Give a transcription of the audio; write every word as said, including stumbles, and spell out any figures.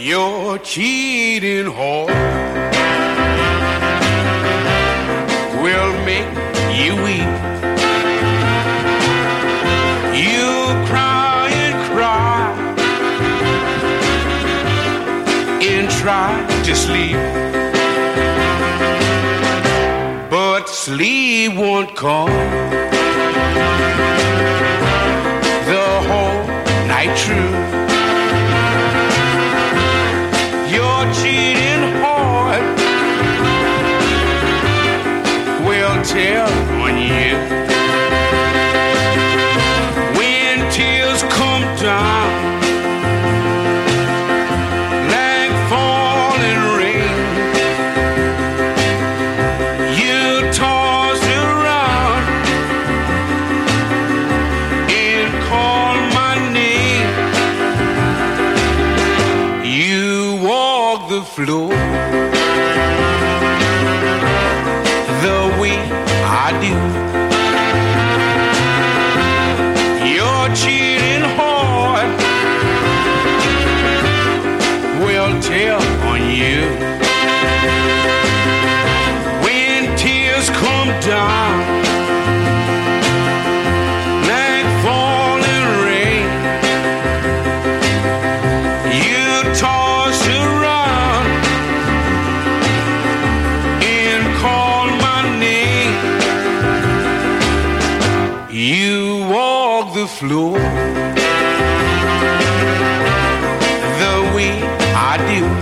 Your cheating heart will make you weep. You cry and cry and try to sleep, but sleep won't come the whole night through. Your cheating heart will tell on you when tears come down like falling rain. You toss around and call my name. You walk the floor the way I do. Your cheating heart will tell on you when tears come down like falling rain. You toss around and call my name. You walk the floor the way I do.